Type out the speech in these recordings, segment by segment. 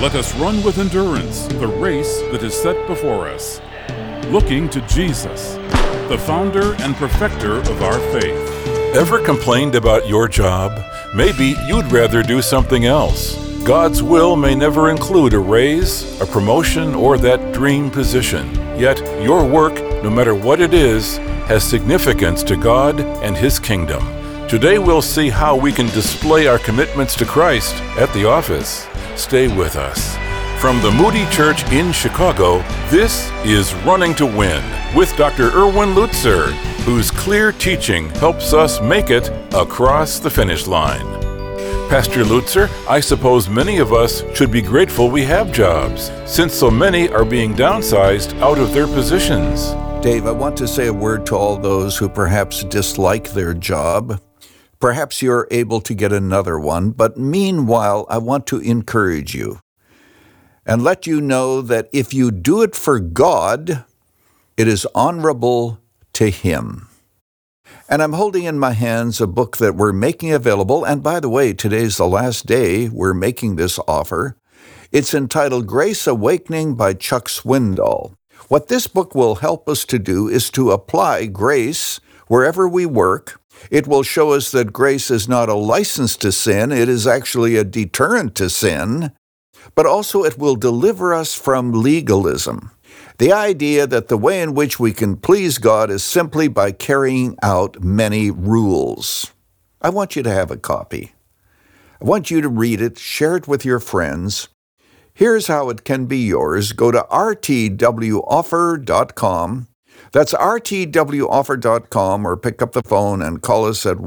Let us run with endurance the race that is set before us, looking to Jesus, the founder and perfecter of our faith. Ever complained about your job? Maybe you'd rather do something else. God's will may never include a raise, a promotion, or that dream position. Yet your work, no matter what it is, has significance to God and His kingdom. Today we'll see how we can display our commitments to Christ at the office. Stay with us. From the Moody Church in Chicago, this is Running to Win with Dr. Erwin Lutzer, whose clear teaching helps us make it across the finish line. Pastor Lutzer, I suppose many of us should be grateful we have jobs, since so many are being downsized out of their positions. Dave, I want to say a word to all those who perhaps dislike their job. Perhaps you're able to get another one, but meanwhile, I want to encourage you and let you know that if you do it for God, it is honorable to Him. And I'm holding in my hands a book that we're making available, and by the way, today's the last day we're making this offer. It's entitled Grace Awakening by Chuck Swindoll. What this book will help us to do is to apply grace wherever we work. It will show us that grace is not a license to sin, it is actually a deterrent to sin, but also it will deliver us from legalism. The idea that the way in which we can please God is simply by carrying out many rules. I want you to have a copy. I want you to read it, share it with your friends. Here's how it can be yours. Go to rtwoffer.com. That's rtwoffer.com, or pick up the phone and call us at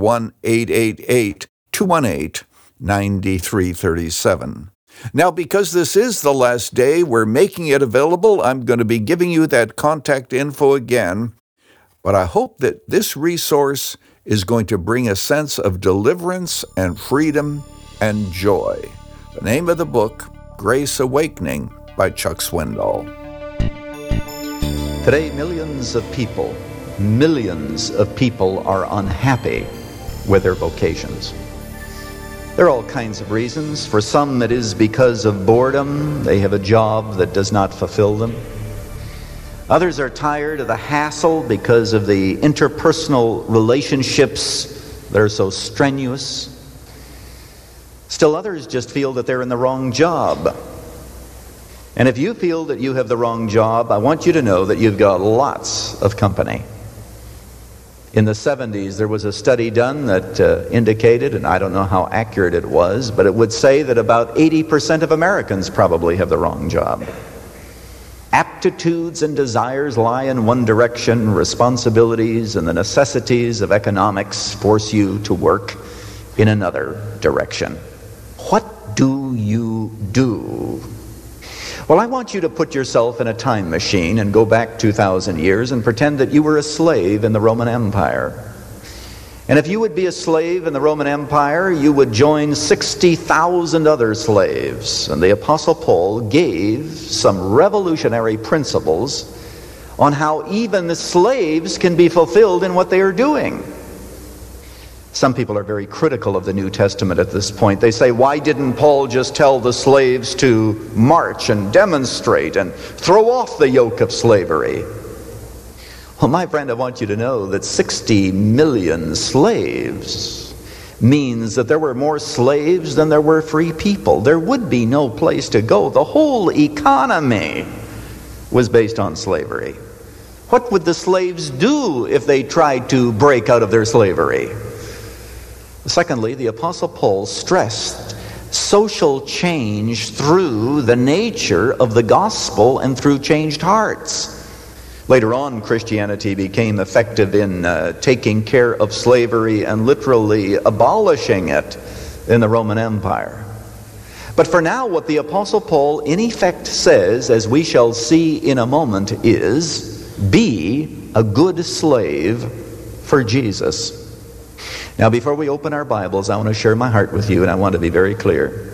1-888-218-9337. Now, because this is the last day, we're making it available. I'm going to be giving you that contact info again, but I hope that this resource is going to bring a sense of deliverance and freedom and joy. The name of the book, Grace Awakening by Chuck Swindoll. Today, millions of people are unhappy with their vocations. There are all kinds of reasons. For some, it is because of boredom. They have a job that does not fulfill them. Others are tired of the hassle because of the interpersonal relationships that are so strenuous. Still others just feel that they're in the wrong job. And if you feel that you have the wrong job, I want you to know that you've got lots of company. In the 70s, there was a study done that indicated, and I don't know how accurate it was, but it would say that about 80% of Americans probably have the wrong job. Aptitudes and desires lie in one direction. Responsibilities and the necessities of economics force you to work in another direction. What do you do? Well, I want you to put yourself in a time machine and go back 2,000 years and pretend that you were a slave in the Roman Empire. And if you would be a slave in the Roman Empire, you would join 60,000 other slaves. And the Apostle Paul gave some revolutionary principles on how even the slaves can be fulfilled in what they are doing. Some people are very critical of the New Testament at this point. They say, why didn't Paul just tell the slaves to march and demonstrate and throw off the yoke of slavery? Well, my friend, I want you to know that 60 million slaves means that there were more slaves than there were free people. There would be no place to go. The whole economy was based on slavery. What would the slaves do if they tried to break out of their slavery? Secondly, the Apostle Paul stressed social change through the nature of the gospel and through changed hearts. Later on, Christianity became effective in taking care of slavery and literally abolishing it in the Roman Empire. But for now, what the Apostle Paul in effect says, as we shall see in a moment, is be a good slave for Jesus. Now, before we open our Bibles, I want to share my heart with you, and I want to be very clear.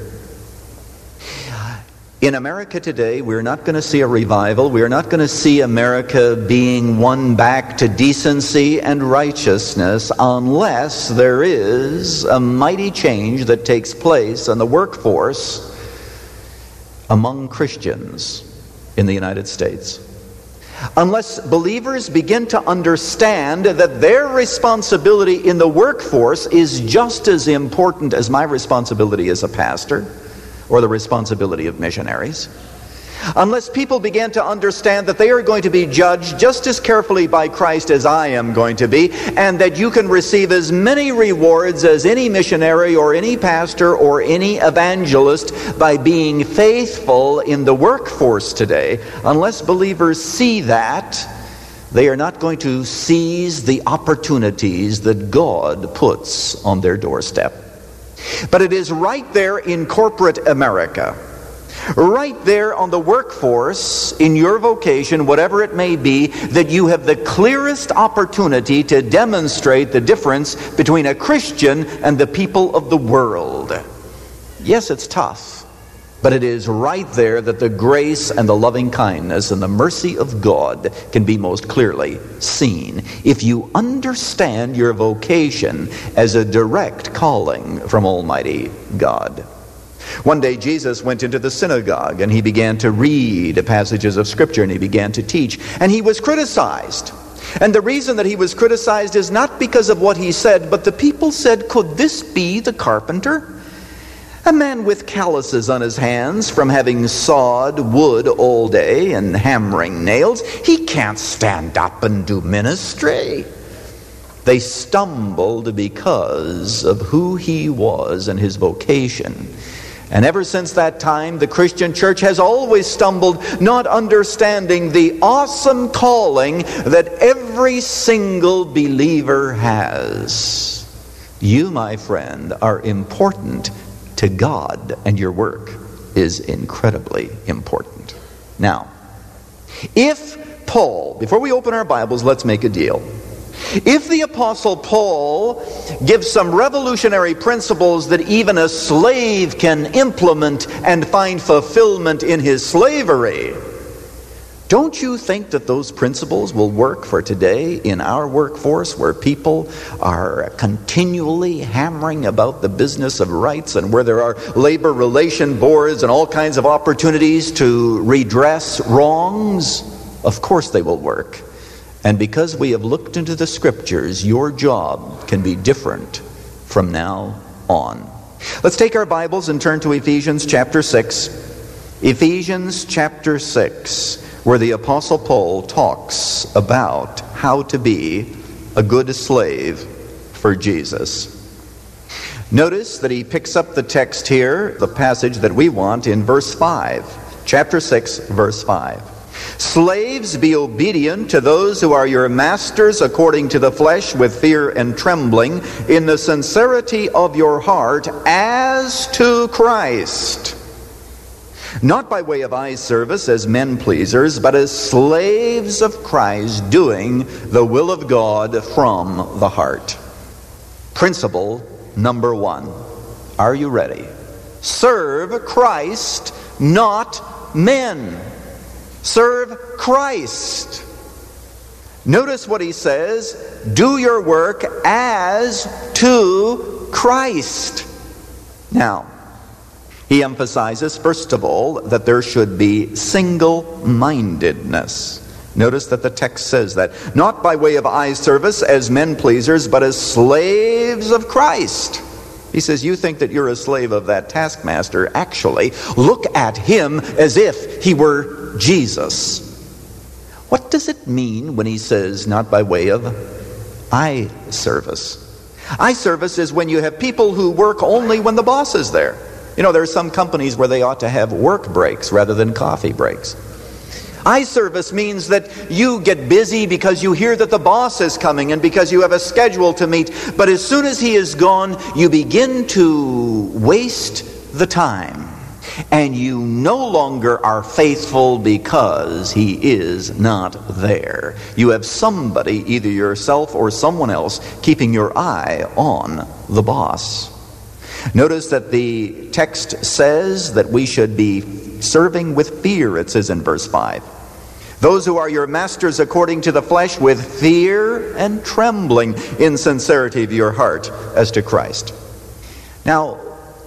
In America today, we're not going to see a revival. We're not going to see America being won back to decency and righteousness unless there is a mighty change that takes place in the workforce among Christians in the United States. Unless believers begin to understand that their responsibility in the workforce is just as important as my responsibility as a pastor or the responsibility of missionaries. Unless people begin to understand that they are going to be judged just as carefully by Christ as I am going to be, and that you can receive as many rewards as any missionary or any pastor or any evangelist by being faithful in the workforce today, unless believers see that, they are not going to seize the opportunities that God puts on their doorstep. But it is right there in corporate America, right there on the workforce, in your vocation, whatever it may be, that you have the clearest opportunity to demonstrate the difference between a Christian and the people of the world. Yes, it's tough, but it is right there that the grace and the loving kindness and the mercy of God can be most clearly seen if you understand your vocation as a direct calling from Almighty God. One day Jesus went into the synagogue and he began to read passages of Scripture and he began to teach, and he was criticized. And the reason that he was criticized is not because of what he said, but the people said, "Could this be the carpenter? A man with calluses on his hands from having sawed wood all day and hammering nails. He can't stand up and do ministry." They stumbled because of who he was and his vocation. And ever since that time, the Christian church has always stumbled, not understanding the awesome calling that every single believer has. You, my friend, are important to God, and your work is incredibly important. Now, if Paul, before we open our Bibles, let's make a deal. If the Apostle Paul gives some revolutionary principles that even a slave can implement and find fulfillment in his slavery, don't you think that those principles will work for today in our workforce, where people are continually hammering about the business of rights and where there are labor relation boards and all kinds of opportunities to redress wrongs? Of course they will work. And because we have looked into the Scriptures, your job can be different from now on. Let's take our Bibles and turn to Ephesians chapter 6. Ephesians chapter 6, where the Apostle Paul talks about how to be a good slave for Jesus. Notice that he picks up the text here, the passage that we want, in verse 5. Chapter 6, verse 5. "Slaves, be obedient to those who are your masters according to the flesh, with fear and trembling, in the sincerity of your heart, as to Christ. Not by way of eye service as men pleasers, but as slaves of Christ, doing the will of God from the heart." Principle number 1. Are you ready? Serve Christ, not men. Serve Christ. Notice what he says, do your work as to Christ. Now, he emphasizes, first of all, that there should be single-mindedness. Notice that the text says that. Not by way of eye service as men pleasers, but as slaves of Christ. He says, you think that you're a slave of that taskmaster. Actually, look at him as if he were Jesus. What does it mean when he says not by way of eye service? Eye service is when you have people who work only when the boss is there. You know, there are some companies where they ought to have work breaks rather than coffee breaks. Eye service means that you get busy because you hear that the boss is coming and because you have a schedule to meet. But as soon as he is gone, you begin to waste the time. And you no longer are faithful because he is not there. You have somebody, either yourself or someone else, keeping your eye on the boss. Notice that the text says that we should be serving with fear, it says in verse 5. Those who are your masters according to the flesh, with fear and trembling, in sincerity of your heart, as to Christ. Now,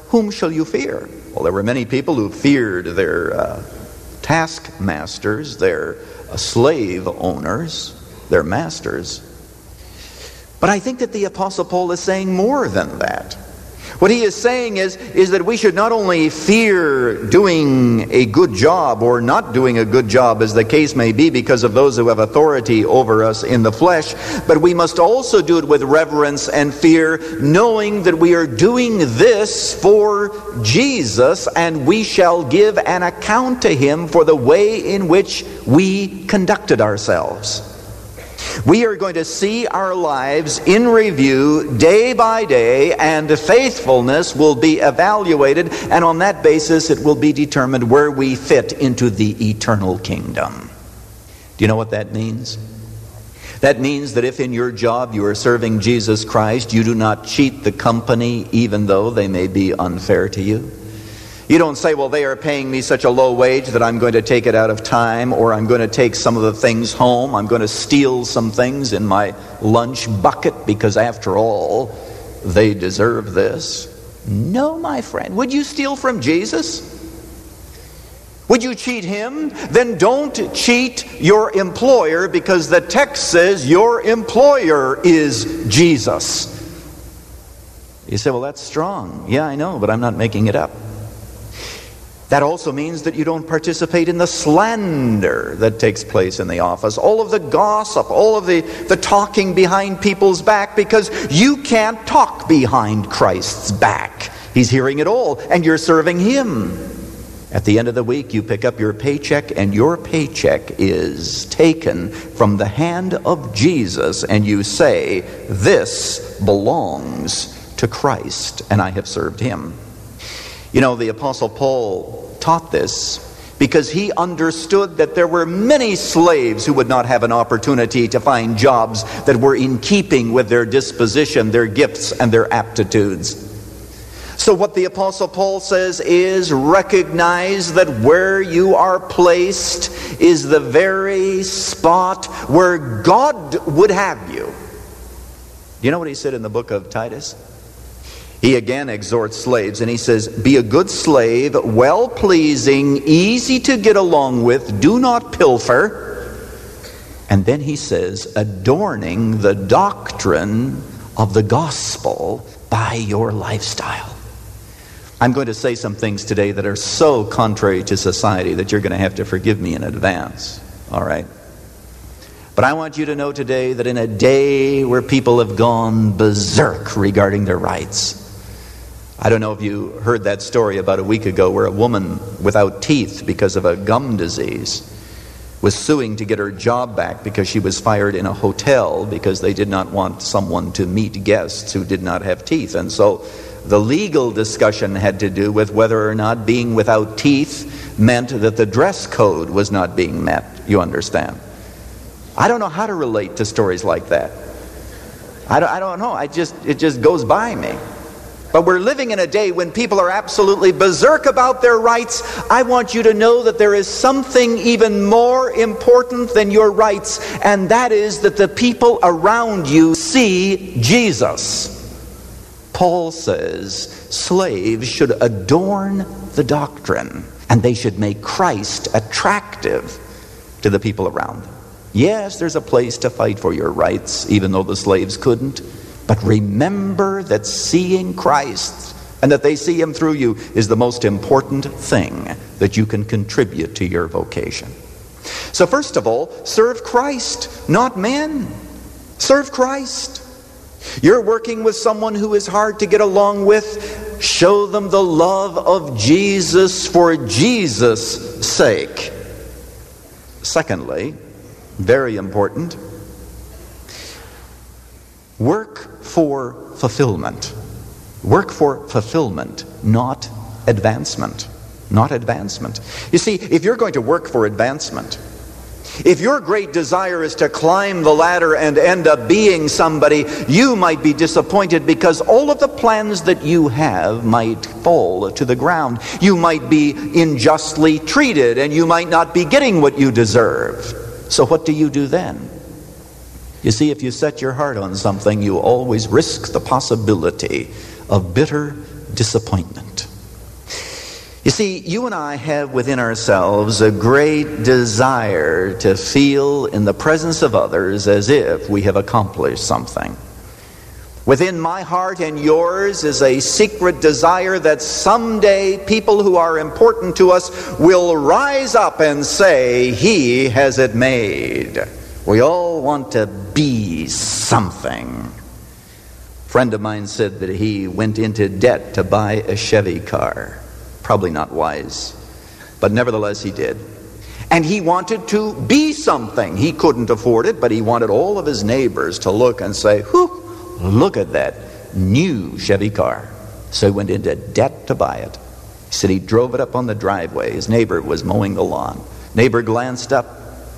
whom shall you fear? Well, there were many people who feared their taskmasters, their slave owners, their masters. But I think that the Apostle Paul is saying more than that. What he is saying is that we should not only fear doing a good job or not doing a good job, as the case may be, because of those who have authority over us in the flesh, but we must also do it with reverence and fear, knowing that we are doing this for Jesus, and we shall give an account to him for the way in which we conducted ourselves. We are going to see our lives in review day by day, and faithfulness will be evaluated, and on that basis it will be determined where we fit into the eternal kingdom. Do you know what that means? That means that if in your job you are serving Jesus Christ, you do not cheat the company even though they may be unfair to you. You don't say, well, they are paying me such a low wage that I'm going to take it out of time, or I'm going to take some of the things home. I'm going to steal some things in my lunch bucket because, after all, they deserve this. No, my friend. Would you steal from Jesus? Would you cheat him? Then don't cheat your employer, because the text says your employer is Jesus. You say, well, that's strong. Yeah, I know, but I'm not making it up. That also means that you don't participate in the slander that takes place in the office, all of the gossip, all of the talking behind people's back, because you can't talk behind Christ's back. He's hearing it all, and you're serving him. At the end of the week, you pick up your paycheck, and your paycheck is taken from the hand of Jesus, and you say, this belongs to Christ, and I have served him. You know, the Apostle Paul taught this because he understood that there were many slaves who would not have an opportunity to find jobs that were in keeping with their disposition, their gifts, and their aptitudes. So what the Apostle Paul says is, recognize that where you are placed is the very spot where God would have you. Do you know what he said in the book of Titus? He again exhorts slaves, and he says, be a good slave, well-pleasing, easy to get along with, do not pilfer. And then he says, adorning the doctrine of the gospel by your lifestyle. I'm going to say some things today that are so contrary to society that you're going to have to forgive me in advance. All right? But I want you to know today that in a day where people have gone berserk regarding their rights, I don't know if you heard that story about a week ago where a woman without teeth because of a gum disease was suing to get her job back because she was fired in a hotel because they did not want someone to meet guests who did not have teeth. And so the legal discussion had to do with whether or not being without teeth meant that the dress code was not being met. You understand? I don't know how to relate to stories like that. I don't know. It just goes by me. But we're living in a day when people are absolutely berserk about their rights. I want you to know that there is something even more important than your rights, and that is that the people around you see Jesus. Paul says slaves should adorn the doctrine, and they should make Christ attractive to the people around them. Yes, there's a place to fight for your rights, even though the slaves couldn't. But remember that seeing Christ and that they see him through you is the most important thing that you can contribute to your vocation. So first of all, serve Christ, not men. Serve Christ. You're working with someone who is hard to get along with. Show them the love of Jesus for Jesus' sake. Secondly, very important, work for fulfillment. Work for fulfillment, not advancement. Not advancement. You see, if you're going to work for advancement, if your great desire is to climb the ladder and end up being somebody, you might be disappointed because all of the plans that you have might fall to the ground. You might be unjustly treated, and you might not be getting what you deserve. So what do you do then? You see, if you set your heart on something, you always risk the possibility of bitter disappointment. You see, you and I have within ourselves a great desire to feel in the presence of others as if we have accomplished something. Within my heart and yours is a secret desire that someday people who are important to us will rise up and say, "He has it made." We all want to be something. A friend of mine said that he went into debt to buy a Chevy car. Probably not wise, but nevertheless he did. And he wanted to be something. He couldn't afford it, but he wanted all of his neighbors to look and say, "Whew, look at that new Chevy car." So he went into debt to buy it. He said he drove it up on the driveway. His neighbor was mowing the lawn. Neighbor glanced up,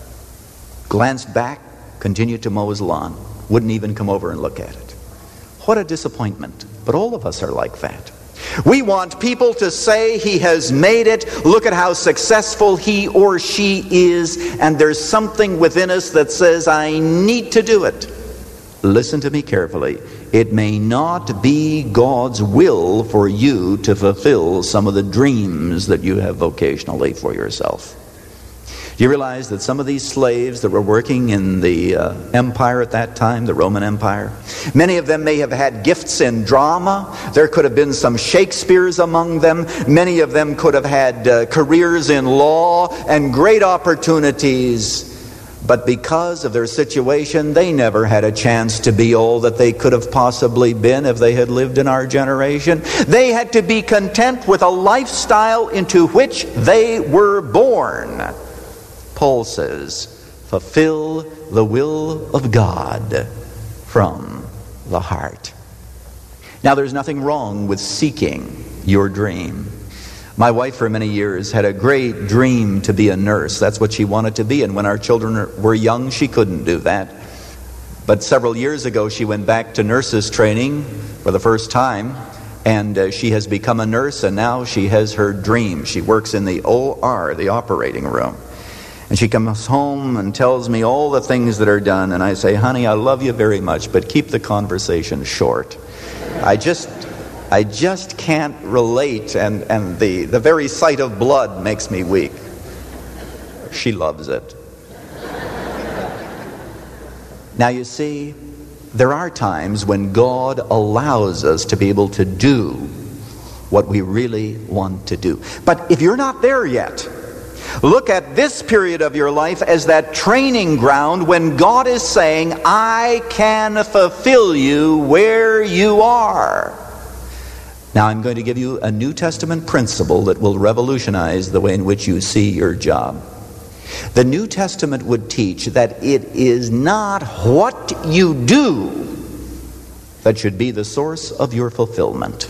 glanced back, continued to mow his lawn. Wouldn't even come over and look at it. What a disappointment. But all of us are like that. We want people to say, "He has made it. Look at how successful he or she is." And there's something within us that says, "I need to do it." Listen to me carefully. It may not be God's will for you to fulfill some of the dreams that you have vocationally for yourself. Do you realize that some of these slaves that were working in the empire at that time, the Roman Empire, many of them may have had gifts in drama. There could have been some Shakespeares among them. Many of them could have had careers in law and great opportunities. But because of their situation, they never had a chance to be all that they could have possibly been if they had lived in our generation. They had to be content with a lifestyle into which they were born. Paul says, fulfill the will of God from the heart. Now, there's nothing wrong with seeking your dream. My wife for many years had a great dream to be a nurse. That's what she wanted to be. And when our children were young, she couldn't do that. But several years ago, she went back to nurses training for the first time. And she has become a nurse, and now she has her dream. She works in the OR, the operating room. And she comes home and tells me all the things that are done. And I say, "Honey, I love you very much, but keep the conversation short. I just can't relate, and the very sight of blood makes me weak." She loves it. Now you see, there are times when God allows us to be able to do what we really want to do. But if you're not there yet, look at this period of your life as that training ground when God is saying, "I can fulfill you where you are." Now I'm going to give you a New Testament principle that will revolutionize the way in which you see your job. The New Testament would teach that it is not what you do that should be the source of your fulfillment,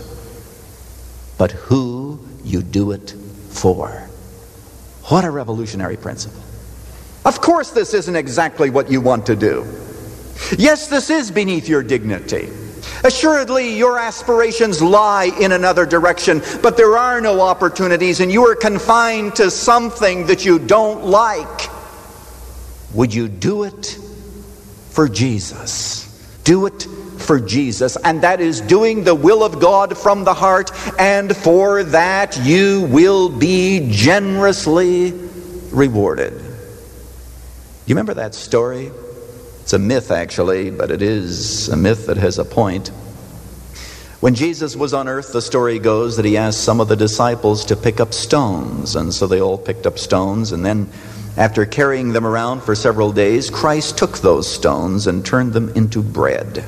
but who you do it for. What a revolutionary principle. Of course, this isn't exactly what you want to do. Yes, this is beneath your dignity. Assuredly, your aspirations lie in another direction, but there are no opportunities, and you are confined to something that you don't like. Would you do it for Jesus? Do it for Jesus, and that is doing the will of God from the heart, and for that you will be generously rewarded. You remember that story? It's a myth, actually, but it is a myth that has a point. When Jesus was on earth, the story goes that he asked some of the disciples to pick up stones, and so they all picked up stones, and then after carrying them around for several days, Christ took those stones and turned them into bread.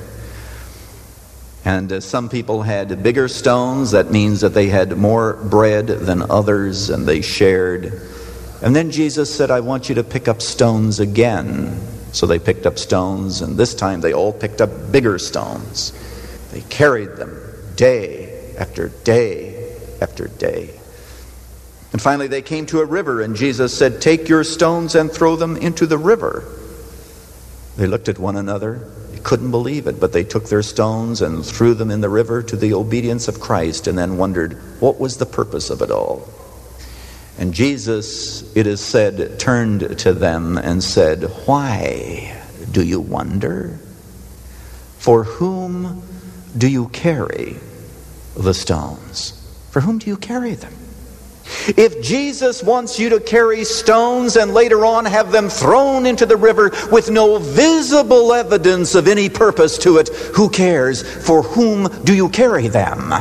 And some people had bigger stones. That means that they had more bread than others, and they shared. And then Jesus said, "I want you to pick up stones again." So they picked up stones, and this time they all picked up bigger stones. They carried them day after day after day. And finally they came to a river, and Jesus said, "Take your stones and throw them into the river." They looked at one another. They couldn't believe it, but they took their stones and threw them in the river to the obedience of Christ, and then wondered what was the purpose of it all. And Jesus, it is said, turned to them and said, "Why do you wonder? For whom do you carry the stones? For whom do you carry them? If Jesus wants you to carry stones and later on have them thrown into the river with no visible evidence of any purpose to it, who cares? For whom do you carry them?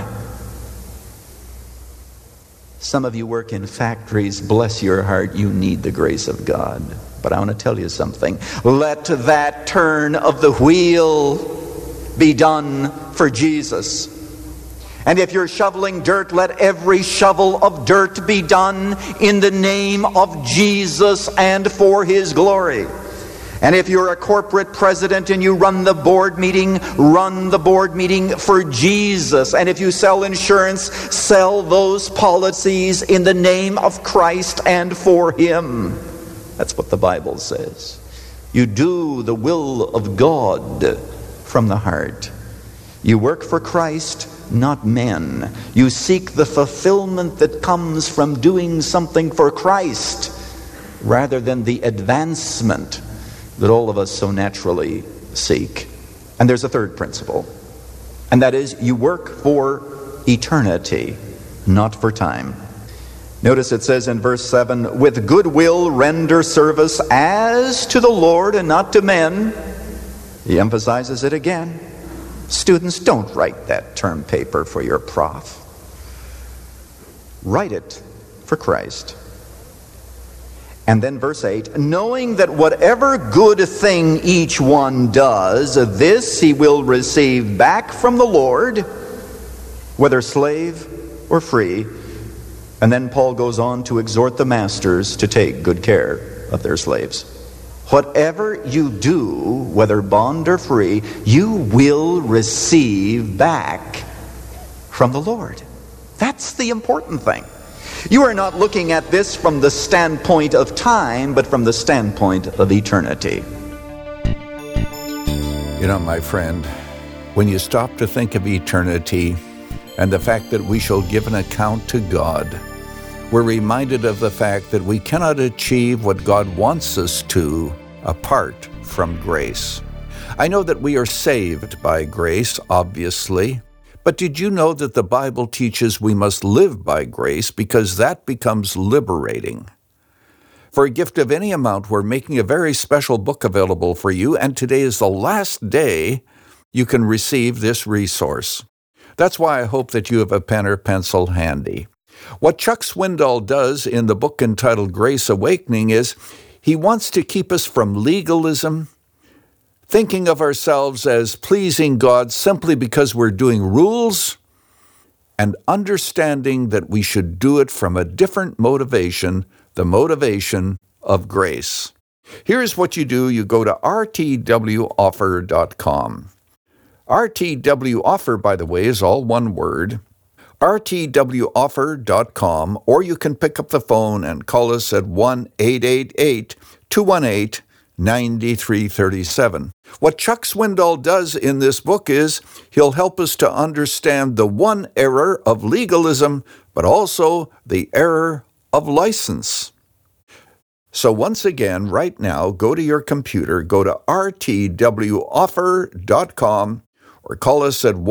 Some of you work in factories. Bless your heart, you need the grace of God. But I want to tell you something. Let that turn of the wheel be done for Jesus. And if you're shoveling dirt, let every shovel of dirt be done in the name of Jesus and for His glory. And if you're a corporate president and you run the board meeting for Jesus. And if you sell insurance, sell those policies in the name of Christ and for Him. That's what the Bible says. You do the will of God from the heart. You work for Christ, not men. You seek the fulfillment that comes from doing something for Christ rather than the advancement that all of us so naturally seek. And there's a third principle, and that is you work for eternity, not for time. Notice it says in verse 7, with good will render service as to the Lord and not to men. He emphasizes it again. Students, don't write that term paper for your prof. Write it for Christ. And then verse 8, knowing that whatever good thing each one does, this he will receive back from the Lord, whether slave or free. And then Paul goes on to exhort the masters to take good care of their slaves. Whatever you do, whether bond or free, you will receive back from the Lord. That's the important thing. You are not looking at this from the standpoint of time, but from the standpoint of eternity. You know, my friend, when you stop to think of eternity and the fact that we shall give an account to God, we're reminded of the fact that we cannot achieve what God wants us to apart from grace. I know that we are saved by grace, obviously, but did you know that the Bible teaches we must live by grace because that becomes liberating? For a gift of any amount, we're making a very special book available for you, and today is the last day you can receive this resource. That's why I hope that you have a pen or pencil handy. What Chuck Swindoll does in the book entitled Grace Awakening is he wants to keep us from legalism, thinking of ourselves as pleasing God simply because we're doing rules, and understanding that we should do it from a different motivation, the motivation of grace. Here's what you do. You go to rtwoffer.com. RTWoffer, by the way, is all one word. rtwoffer.com, or you can pick up the phone and call us at 1-888-218-9337. What Chuck Swindoll does in this book is he'll help us to understand the one error of legalism, but also the error of license. So once again, right now, go to your computer, go to rtwoffer.com, or call us at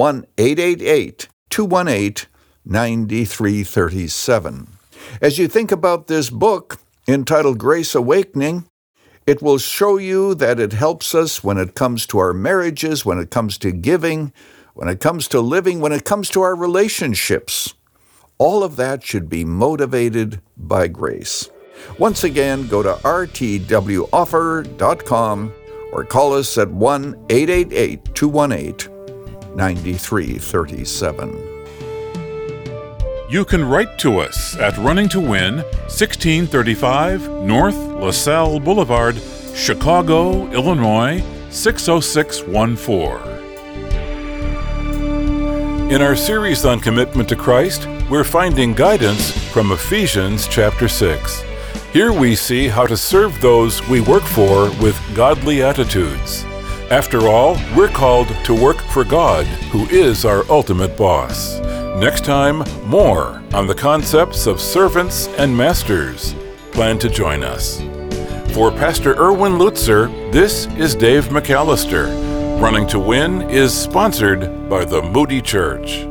1-888-218-9337. As you think about this book entitled Grace Awakening, it will show you that it helps us when it comes to our marriages, when it comes to giving, when it comes to living, when it comes to our relationships. All of that should be motivated by grace. Once again, go to rtwoffer.com or call us at 1-888-218-9337. You can write to us at Running to Win, 1635 North LaSalle Boulevard, Chicago, Illinois, 60614. In our series on commitment to Christ, we're finding guidance from Ephesians chapter 6. Here we see how to serve those we work for with godly attitudes. After all, we're called to work for God, who is our ultimate boss. Next time, more on the concepts of servants and masters. Plan to join us. For Pastor Erwin Lutzer, this is Dave McAllister. Running to Win is sponsored by the Moody Church.